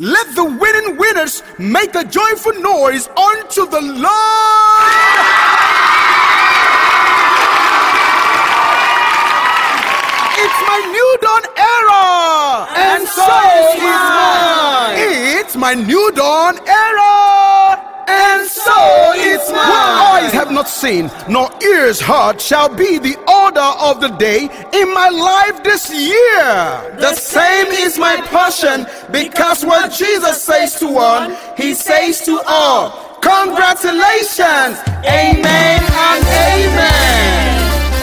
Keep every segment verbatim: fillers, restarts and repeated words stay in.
Let the winning winners make a joyful noise unto the Lord. It's my new dawn era, and, and so is mine. It's my new dawn era, and so is mine. What eyes have not seen, nor ears heard, shall be the order of the day in my life this year. The same is my portion, because what Jesus says to one, he says to all. Congratulations, amen and amen.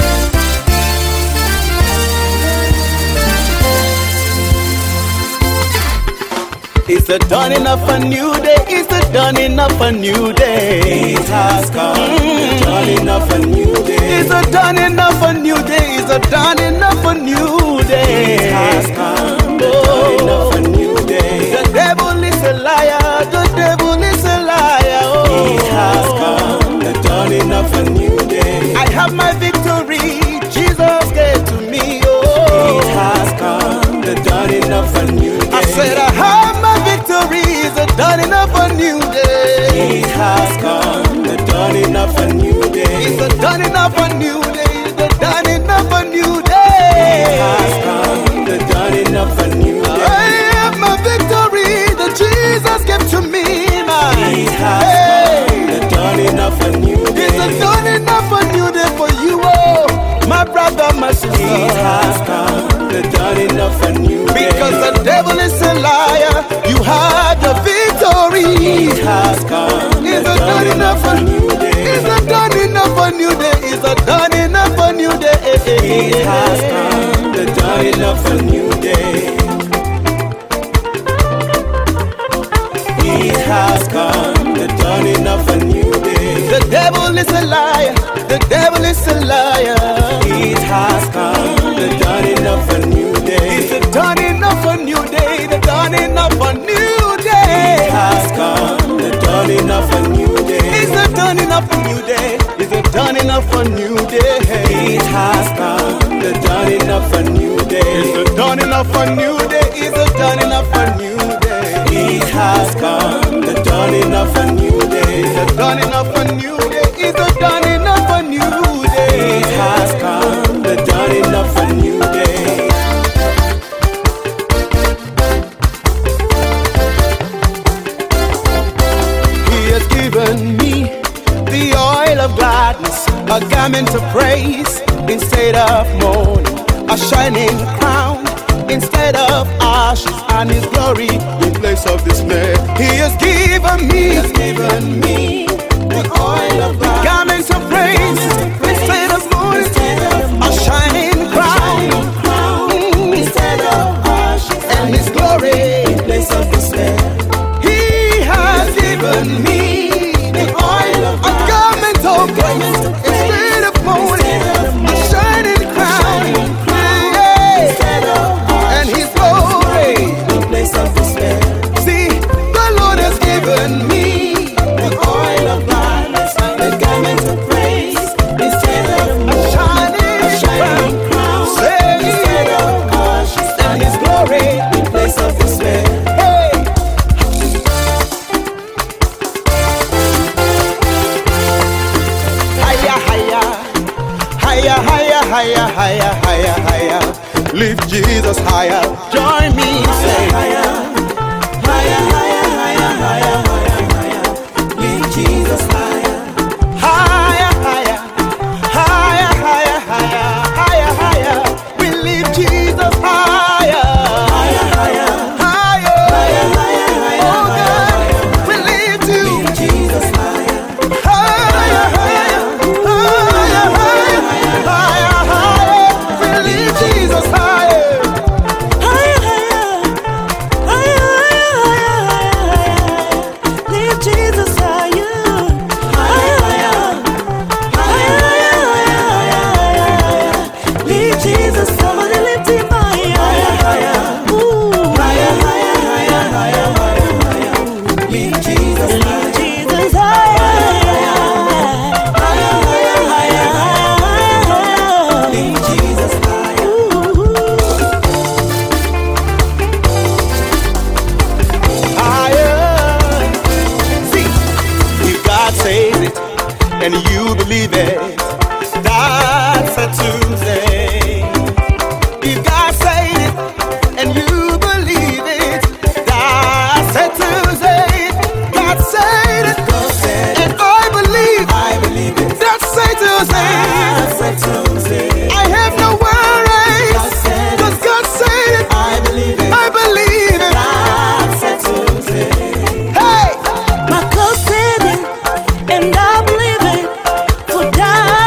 It's the dawning of a new day. It's the dawning of a new day. It has come. Mm. The dawning of a new day. It's the dawning of a new day. It's the dawning of a new day. It has come. The dawning of a new day. The devil is a liar. The devil is a liar. Oh. It has come. The dawning of a new day. I have my victory. Jesus gave to me. Oh. It has come. The dawning of a new day. I said I have my victory. It's the dawning of a new day. It has come. The dawning of a new day. It's the dawning of a new day. It's the dawning of a new day. It has come. The dawning of a new day. I have my victory that Jesus gave to me, man. It has hey. come. The dawning of a new day. It's the dawning of a new day for you, oh, my brother, my sister. It has come. The dawning of a new day. Because the devil is a liar. You have the victory. It has come. It's the dawning of a new day. It's the dawning of a new day. It's the dawning of a new day. It has come. The dawning of a new day. It has come. The dawning of a new day. The devil is a liar. The devil is a liar. It has come. The dawning of a new day. It's the dawning of a new day. The dawning of a new day. It has come. The dawning of a new day. It's the dawning of a new day. It's the dawning of a new day. It has come. The dawning of a new day. It's the dawning of a new day. It's the dawning of a new day. It has come. The dawning of a new day. It's the dawning of a new day. It's the dawning of a new day. It has come. The dawning of a new day. He has given me the oil of gladness, a garment of praise instead of mourning, a shining crown instead of ashes, and his glory in place of dismay. He has given me, He has given me the oil of gladness, garments of praise instead of mourning, a shining crown crown instead of ashes, and his glory in place of despair. He has given me The oil of a garment of praise instead of mourning, a shining crown, yeah, instead of and his glory in place of despair. See, the Lord has given me The oil of gladness, the garment of praise instead of a mourning, shining a shining crown Say, instead of ashes, and his glory in place of despair. hey. Higher, higher, higher, higher, higher, higher, higher, higher. Lift Jesus higher. Join me, say Higher, higher, higher, higher, higher, higher. believe it. That's a Tuesday. If God said it and you believe it, that's a Tuesday. God said it, God said it, and I believe, I believe it. That's a Tuesday. That's a Tuesday. I have no worries, God said it, 'cause God said it. I believe it. I believe it. That's a Tuesday. Hey, My God said it, and I believe it. For that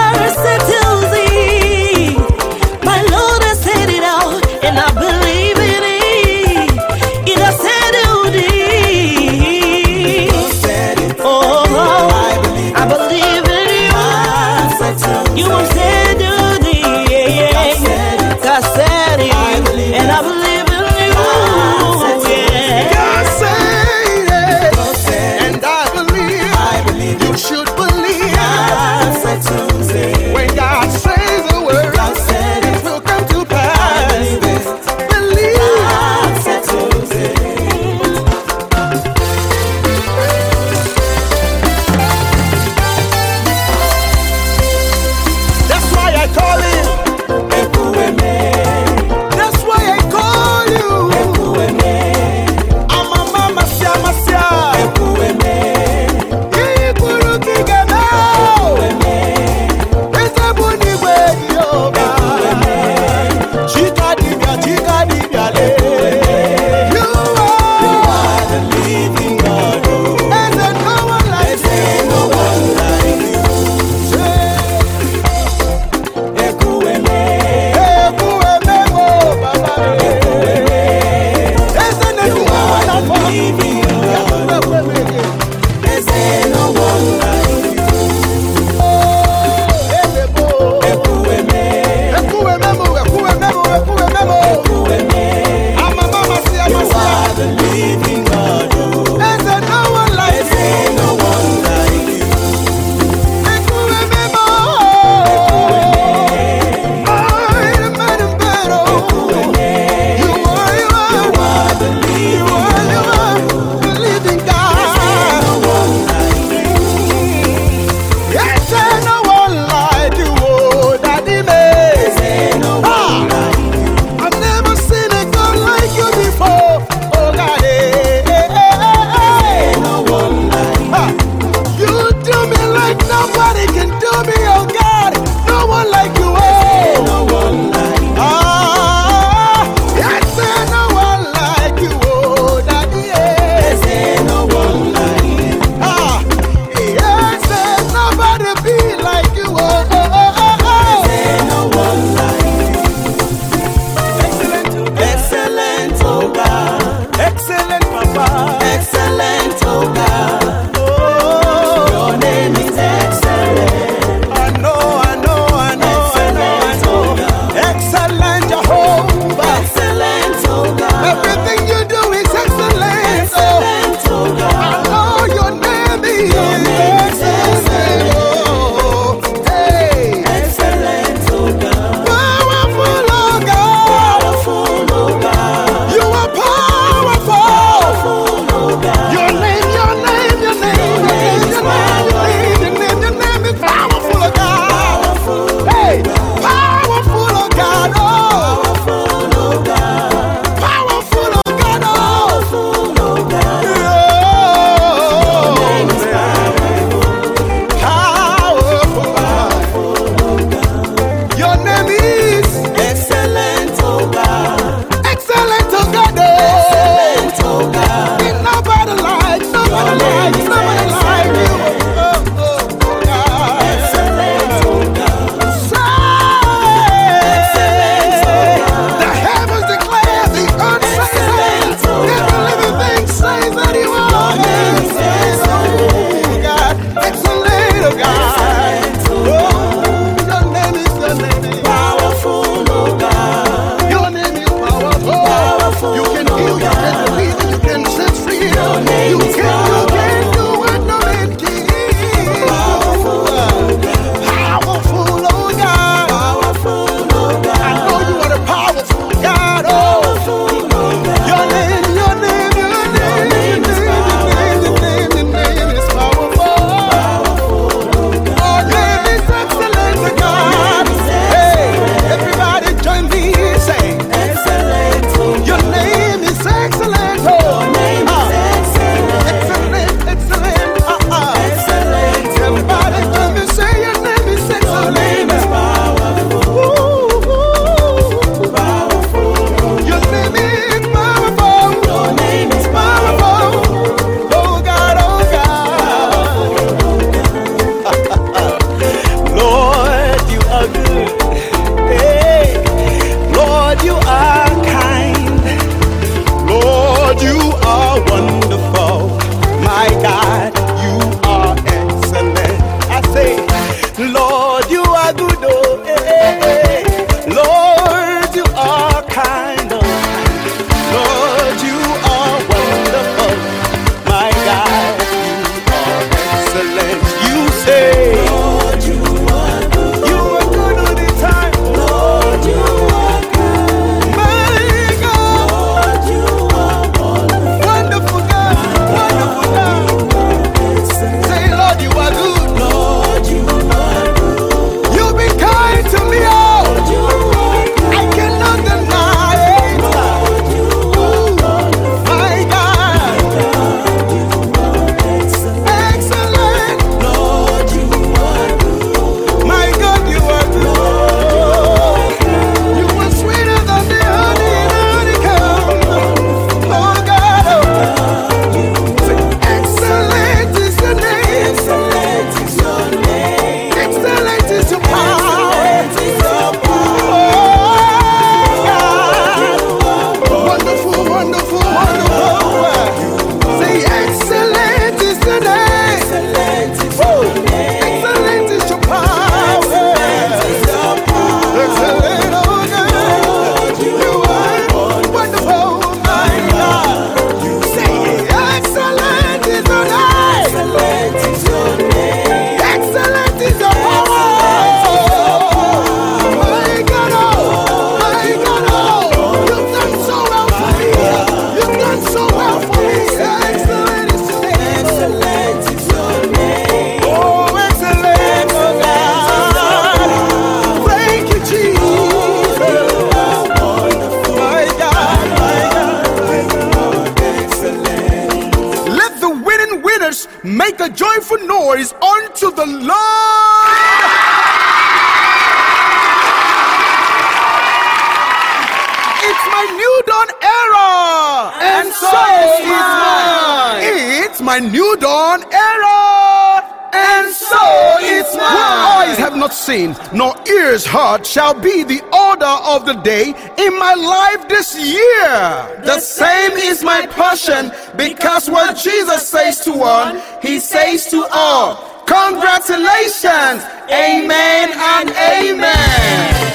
make a joyful noise unto the Lord. It's my new dawn era, and so is mine. It's my new dawn era, and so is mine. What eyes have not seen, nor ears heard, shall be the order of the day in my life this year. The same is my portion, because what Jesus says to one, he says to all. Congratulations, amen and amen.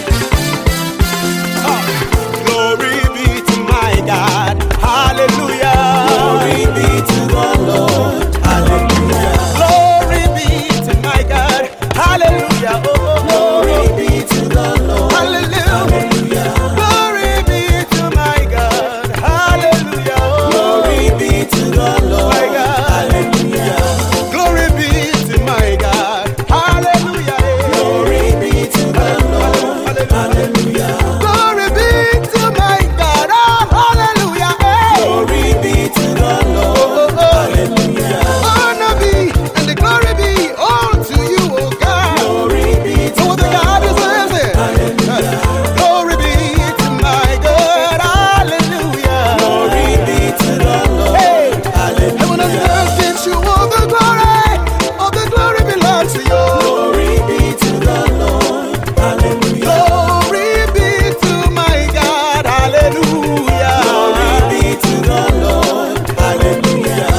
Glory be to my God, hallelujah. Glory be to the Lord, hallelujah. Glory be to my God, hallelujah. Oh, glory be to the Lord, hallelujah. Glory be to my God, hallelujah. Glory be to the Lord, my God, hallelujah. Glory be to my God, hallelujah. Glory be to the Lord, hallelujah. Glory be to my God, oh, hallelujah. Glory be to the Lord, hallelujah. Honor be and the glory be all to you, oh God. Glory be to the God deserves it. Hallelujah. Glory be to my God, hallelujah. Glory be to the Lord, hey, hallelujah. Heaven and earth gives you all the glory, all the glory belongs to you. Glory be to the Lord, hallelujah. Glory be to my God, hallelujah. Glory be to the Lord, hallelujah.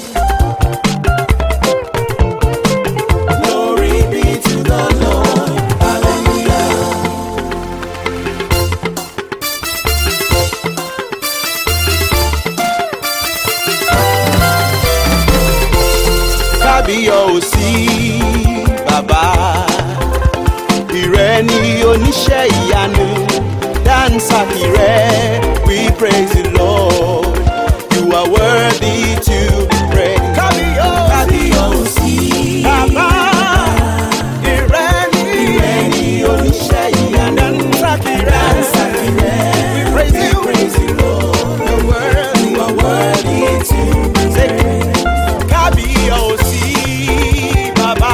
Glory be to the Lord, hallelujah. Kábíyèsí bàbá, ìrẹ ni oníṣẹ́ ìyanu, dansaki rẹ, we praise the Lord, you are worthy to be praised. Kábíyèsí bàbá, ìrẹ ni oníṣẹ́ ìyanu, dansaki rẹ, we praise you, Lord, you are worthy to be praised. Kábíyèsí bàbá,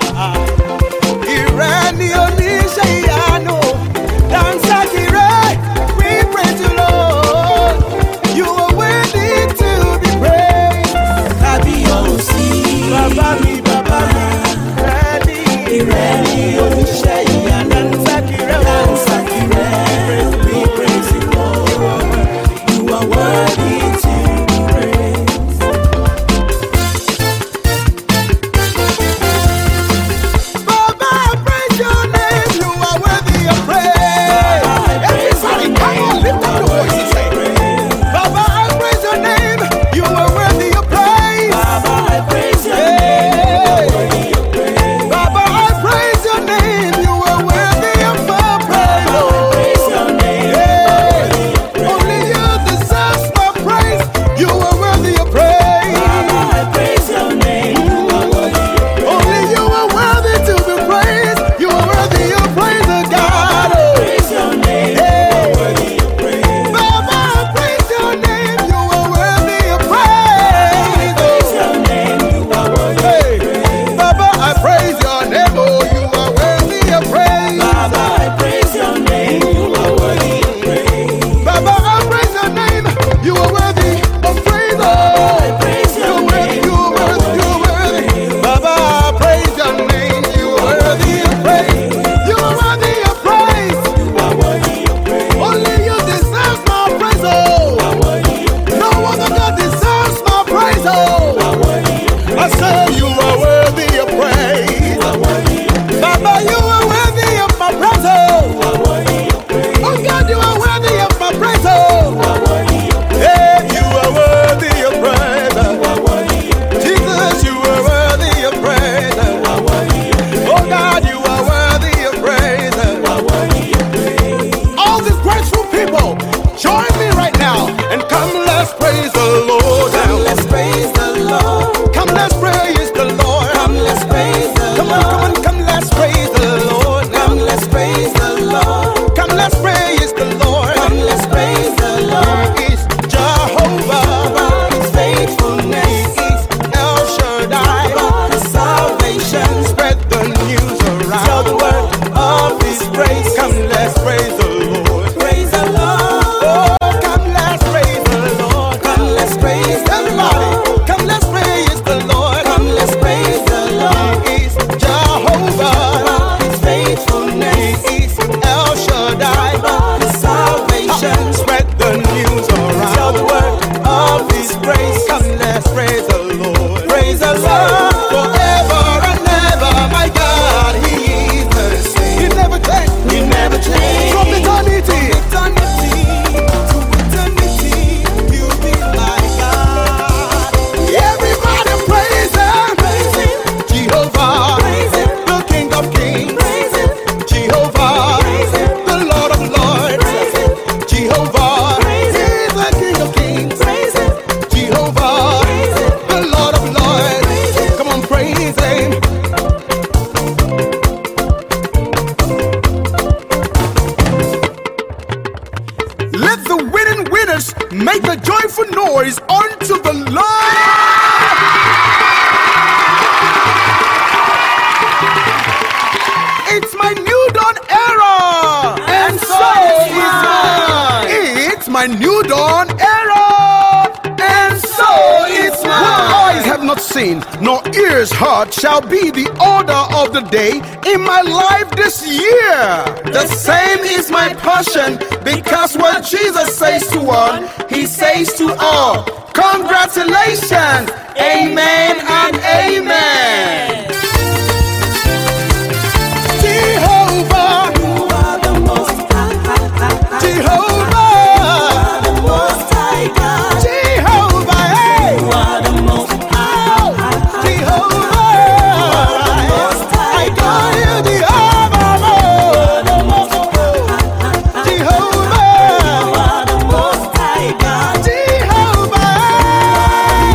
ìrẹ ni oníṣẹ́ ìyanu, dansaki rẹ, we praise you, Lord, you are worthy to be praised. Kábíyèsí bàbá mi, bàbá mi, ìrẹ ni oníṣẹ́ ìyanu, dansaki rẹ, dansaki rẹ, we praise you, Lord, you are worthy to be praised. on Aaron. And so it's What mine. eyes have not seen, nor ears heard, shall be the order of the day in my life this year. The same is my portion, because what Jesus says to one, he says to all. Congratulations, amen and amen. Jehovah, You are the most high. Jehovah, The most high God. Jehovah, hey. You are the most high. Jehovah, I call you The most Jehovah, Jehovah, You are the most high God. Jehovah.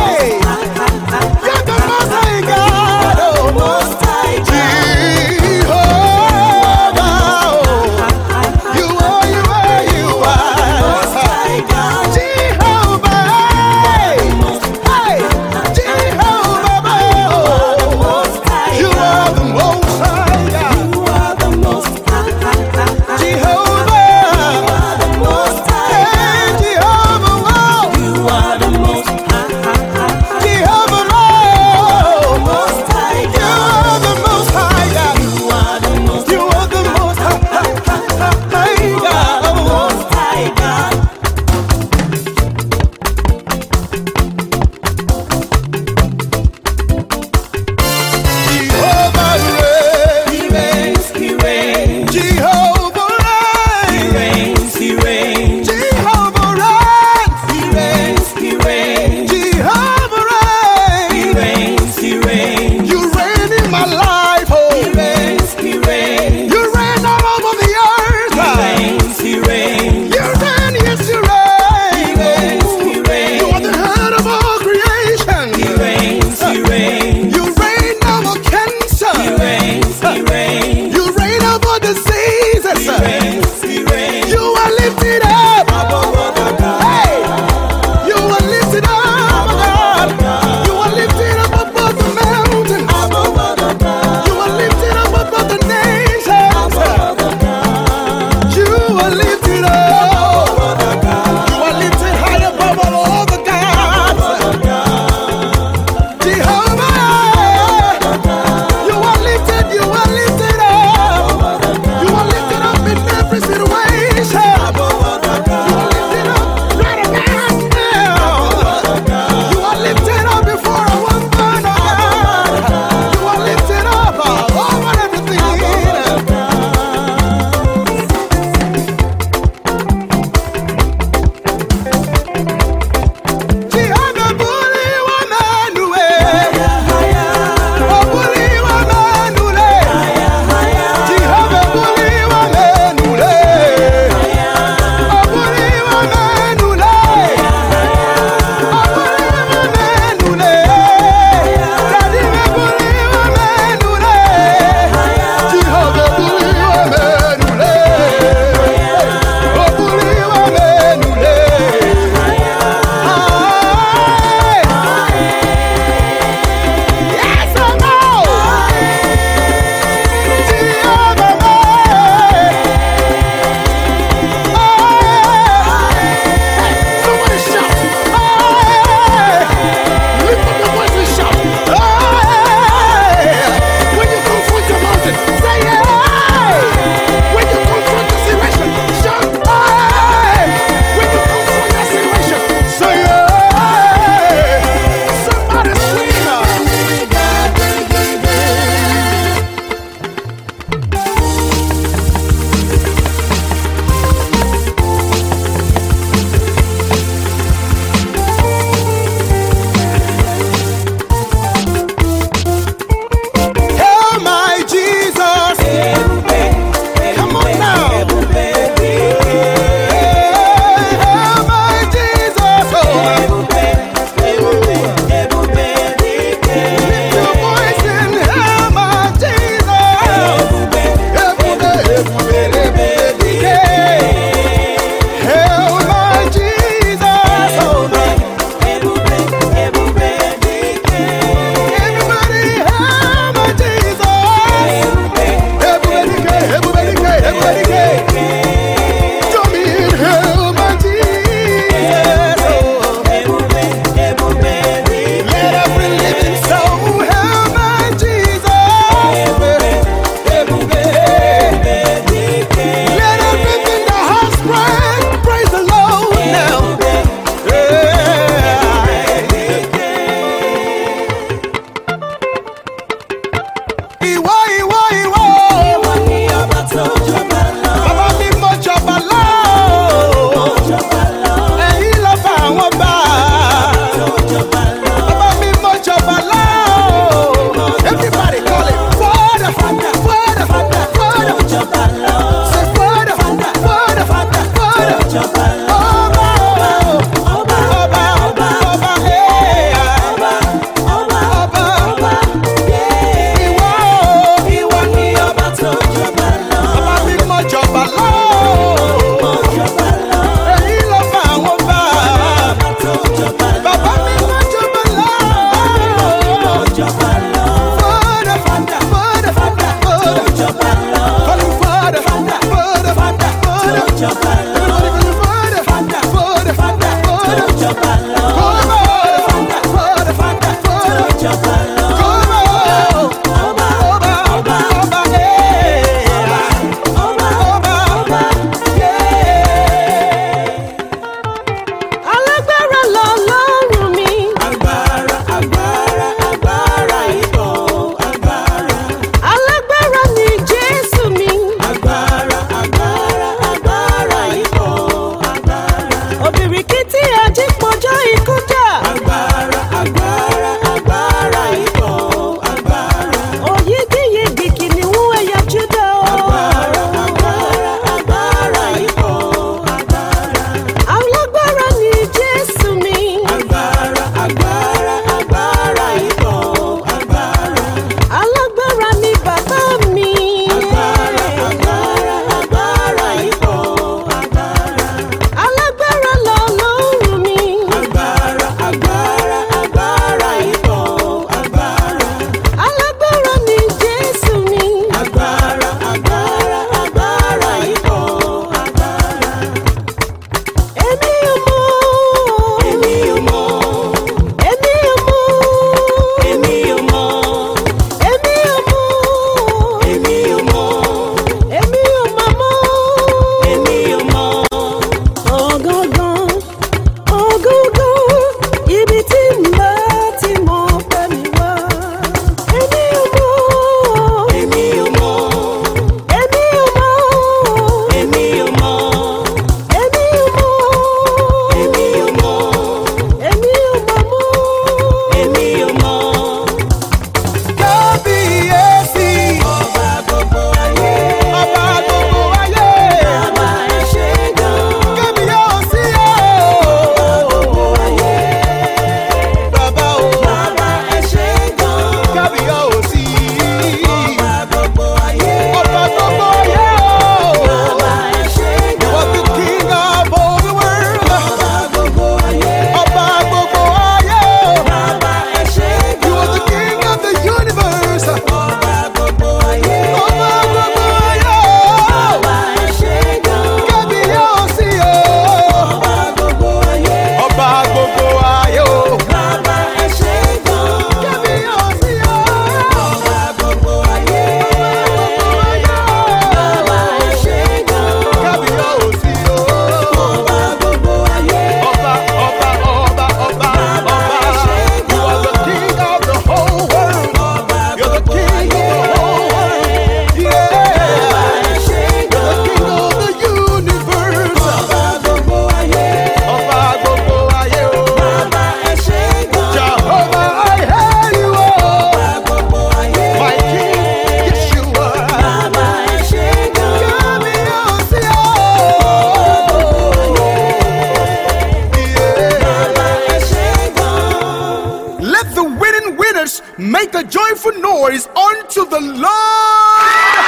Let the winning winners make a joyful noise unto the Lord.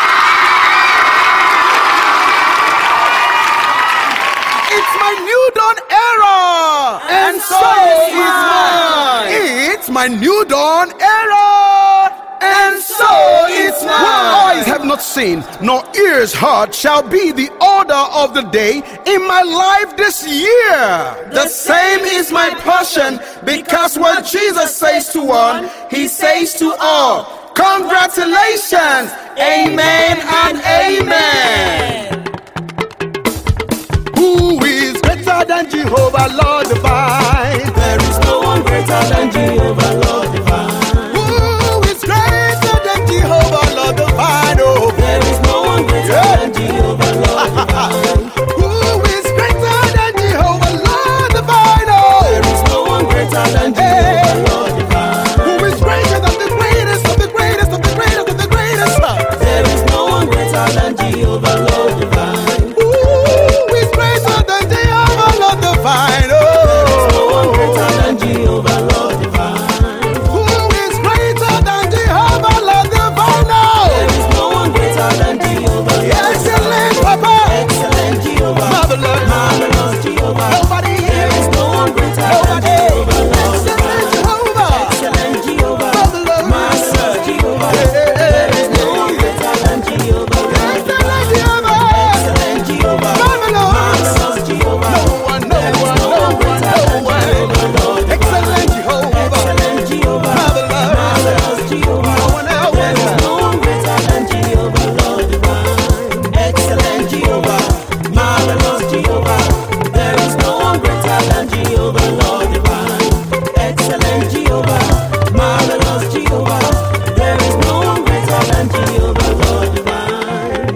It's my new dawn era, And so is mine. It's my new dawn era, And so is what mine. eyes have not seen, nor ears heard, shall be the order of the day in my life this year. The same is my portion, because what Jesus says to one, he says to all. Congratulations, amen and amen. Who is greater than Jehovah, Lord divine? There is no one greater than Jehovah, Lord divine. Who is greater than Jehovah, Lord divine? Oh, There is no one greater than Jehovah, Lord divine. who is greater than Jehovah, Lord divine? Oh, There is no one greater than Jehovah, Lord divine. who is greater than the greatest of the greatest of the greatest of the greatest? There is no one greater than Jehovah, Lord divine. Who is greater than Jehovah, Lord divine? No Oh, one greater than Jehovah, Lord divine. who is greater than Jehovah, Lord divine? There Oh, is no one greater than Jehovah, Lord excellent Papa, excellent Jehovah, marvelous, marvelous Jehovah. nobody There here, is no one greater than nobody, Jehovah, Lord excellent divine. Jehovah, Excellent Jehovah, marvelous, marvelous Jehovah. There is no one greater than Jehovah, Lord excellent divine. Jehovah, Excellent Jehovah, marvelous, marvelous Jehovah. no one, no There is one, no no one one, greater no than one, Jehovah, Lord divine. excellent Jehovah, Excellent Jehovah, marvelous, marvelous Jehovah. no one else, There is no one greater than Jehovah, Lord divine. Excellent Jehovah, marvelous Jehovah. There is no one greater than Jehovah, Lord divine. Excellent Jehovah, marvelous Jehovah. There is no one greater than Jehovah, Lord divine.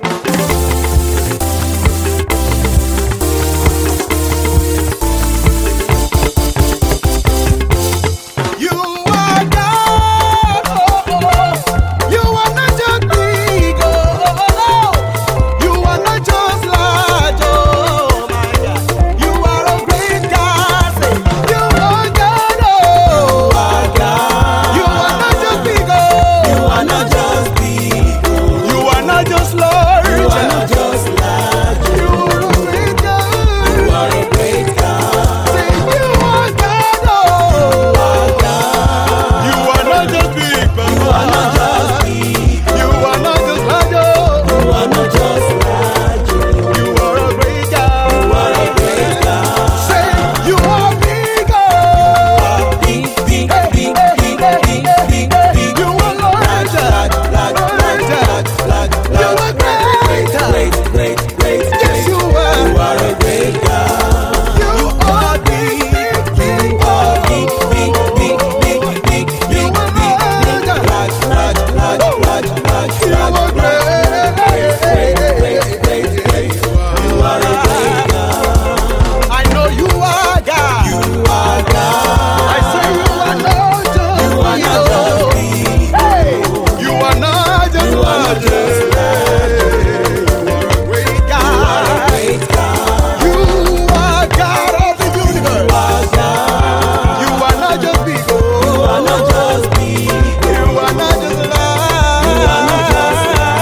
you are God, oh, oh. You are not just big, oh, oh, you are not just large, oh my God, you are a great God, say, you are God, oh, you are not just big, oh, You are not just big, you are not just large, you are not just large, you are a great God, you are a great God. say, you are God, oh, you are not just big, but You are not just big, you are not just large, oh. you are not just large, You are a great God. you are a great God. Say you are big. Oh. Big, big, big, big, big, big, big. You are large. Large, large, large, large, large, You are large. great. Great, great, great, Yes, great. you You are. are a great God. You are big, big, big. Oh, big, big, big, big, big, You big, are big, big. large. Large, large, large, large, large, You are large, large. great. Great, great, great, great. You are a great God. I know you are God. You are God. I say you are not just You are not just big. Hey, you are not just You are not just large. You are a great You are a God. great God. You are God of the You universe. are God. You are not just big. You are not just big. You are not just large. You are not just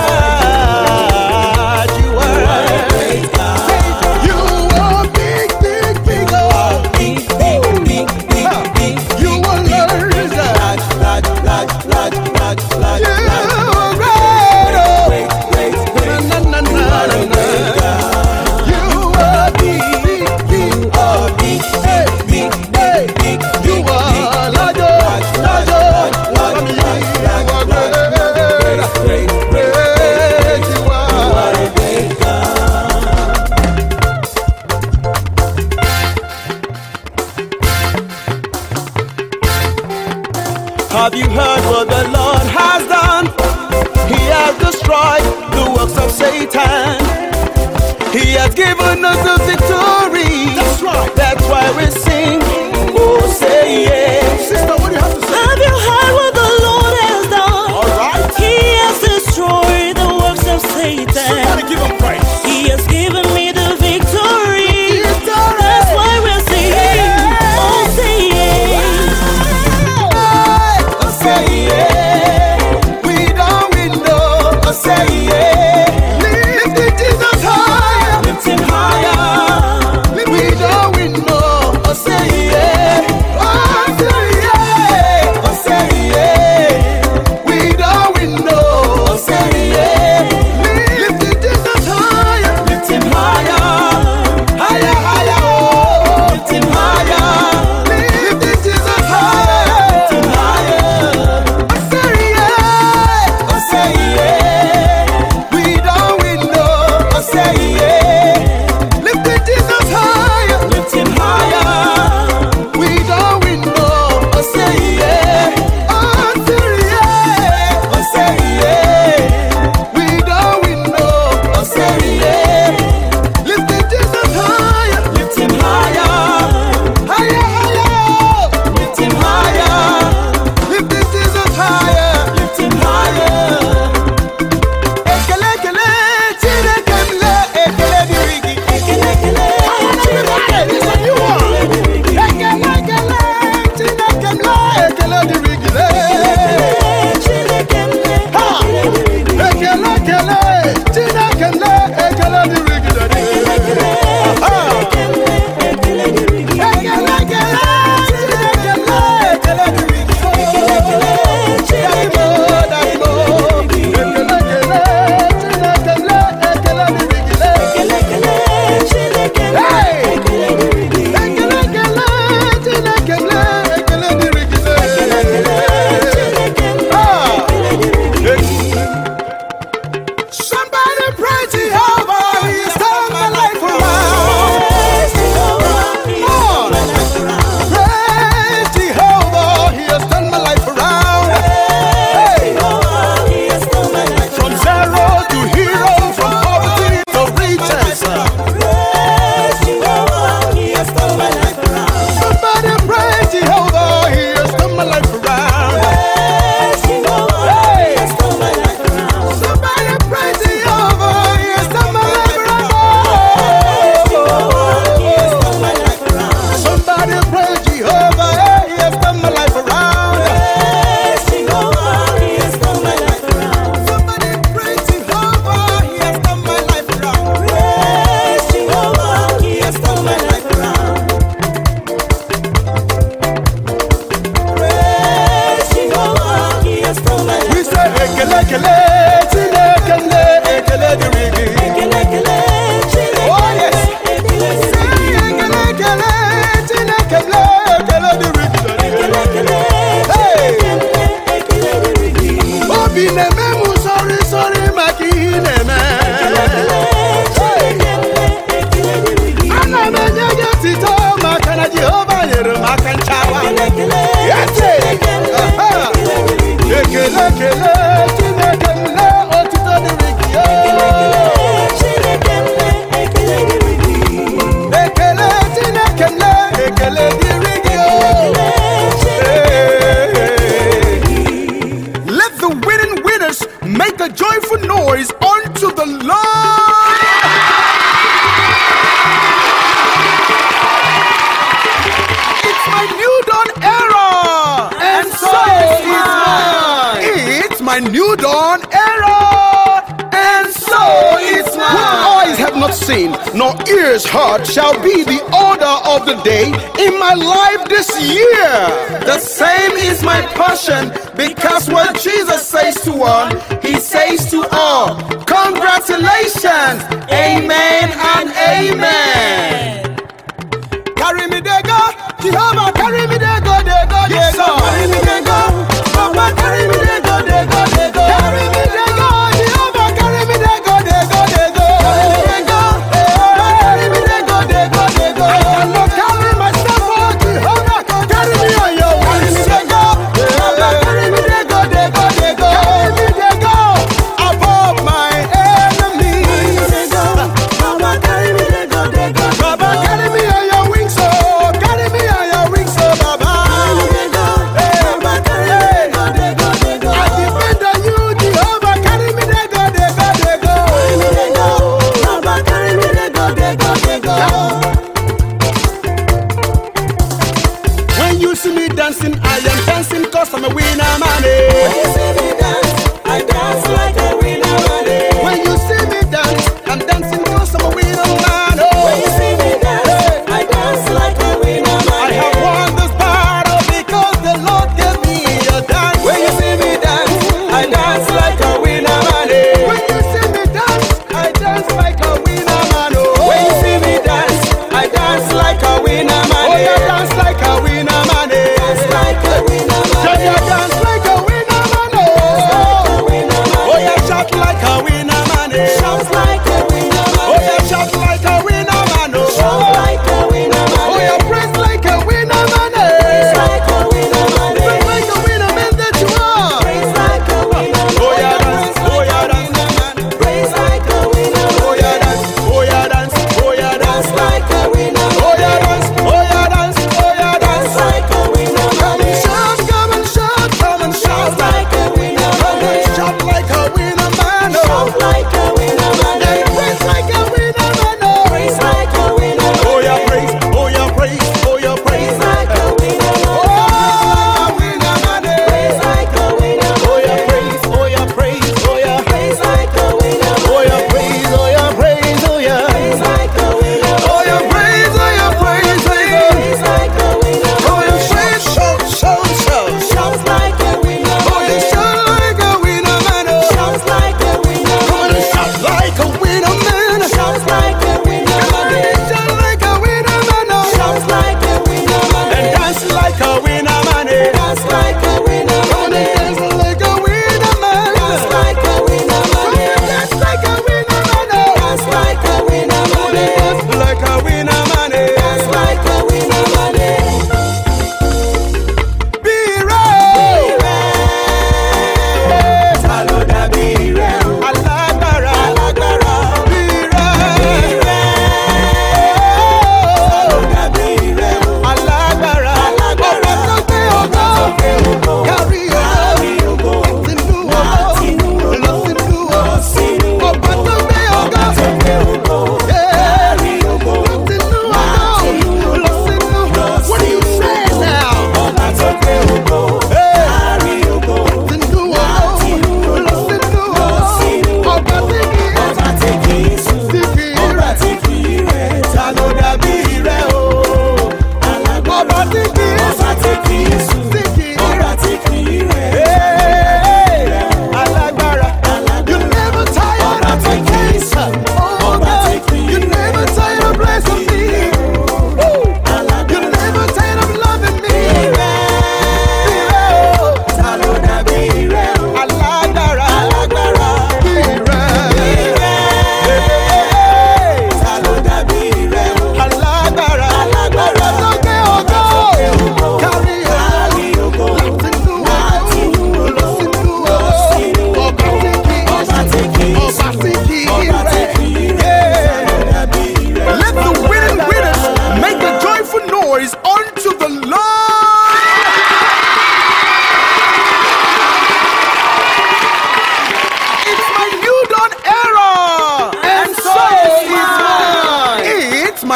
large. You You are a are. great God. You are big, big, big. Oh, Big, big, big, big, big. you are large. Large, large, large, large, large, large, You large. are great. Oh, Great, great, great. na na na You are a na great na. God. You are big, big. Oh, big, big, big, big, big, You big, are big. large. Large, large, large, large, From you, large, you large, are large. great. Great, great, great, Great you You are. are a great God. Have you heard what the Lord has done? He has destroyed the works of Satan. He has given us the victory. That's right. That's why we sing. Oh, say yes. Sister, what do you have to say? Have you heard what the Lord has done? All right. He has destroyed the works of Satan. Somebody give him praise. He has given me the victory. Victory. That's why we're singing. Oh, say yes. ineme mu sorry sorry makine me. Ana menye tito makana Jehovah yeru makanchawa. Yete. Ekele kele tinekele otito dirigio. Ekele tinekele ekele dirigio. Let the winning winners make a joyful noise unto the Lord. It's my new dawn era, and so is mine. It's my new dawn era, and so is mine. What eyes have not seen, nor ears heard, shall be the order of the day in my life this year. The same is my portion, because what Jesus says to one, he says to all. Congratulations, amen and amen. Carry me there, God. Jehovah, carry me there, God, there, God, there, God. Carry me there, God. Papa, carry me there, God, there, God, there, God. Carry me there, God. Jehovah, carry me there, God, there, God, there, God. Carry me there, God. Papa, carry me there, God, there, God, there, God. I cannot carry myself, oh Jehovah, carry me on your wings, there, God. Papa, carry me there, God, there, God, there, God. Carry me there, God, above my enemies. Papa, carry me there, God, there, God. Papa, carry me on your wings, oh, carry me on your wings, oh, Baba.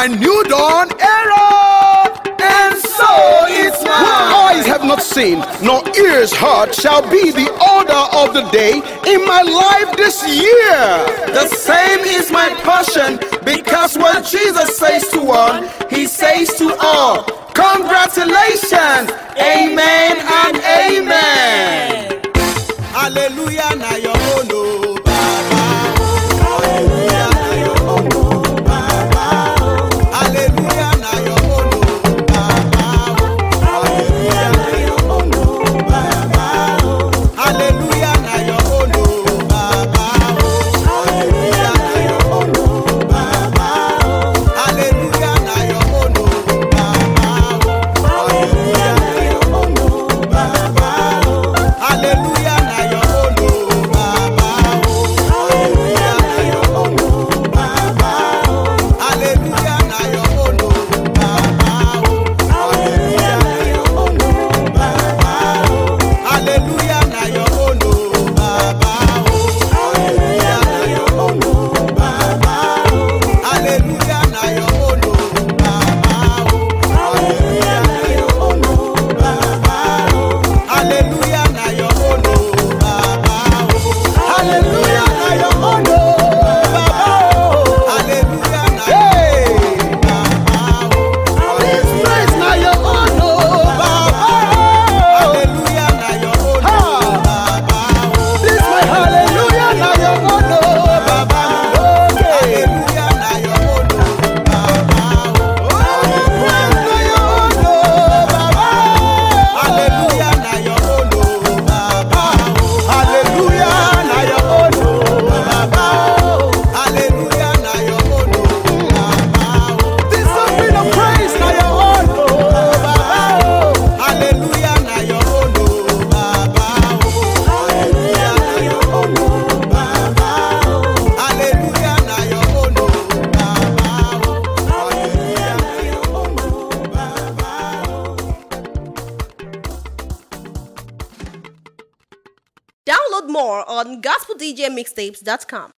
new dawn era. And so it's mine. What eyes have not seen, nor ears heard, shall be the order of the day in my life this year. The same is my passion, because what Jesus says to one, he says to all. Congratulations, amen and amen. Hallelujah, now your own, oh, Baba. Hallelujah, now your own, oh, Baba. Hallelujah, now your own, oh, Baba. Hallelujah, now your own, oh, Baba. Hallelujah, now your own, oh, Baba. Hallelujah, now your own, oh, Baba. Hallelujah, now your own, oh, Baba. Hallelujah, now your own, oh, Baba. Hallelujah, now your own, oh, Baba. Hallelujah, now your own, oh, Baba. Hallelujah, now your own, oh, Baba. Hallelujah, now your own, oh, Baba. Hallelujah, now your own, oh, Baba. Hallelujah, now your own, oh, Baba. Hallelujah, now your own, oh, Baba. Hallelujah, now your own, oh, Baba. Hallelujah, now your own, oh, Baba. Hallelujah, now your own, oh, Baba. Hallelujah, now your own, Baba. This praise now your own, oh, Baba. Hallelujah, now your own, oh, Baba. This my hallelujah, now your own, oh, Baba. Hallelujah, now your own, oh, Baba. Praise now your own, oh, Baba. Hallelujah, now your own, oh, Baba. Hallelujah, now your own, oh, Baba. Hallelujah, now your own, oh, Baba. This song be the praise now your own, oh, Baba. Hallelujah, now your own, oh, Baba. Hallelujah, now your own, oh, Baba. Hallelujah, now your own, oh, Baba. Hallelujah, now your own, oh, Baba. Download more on gospel d j mixtapes dot com.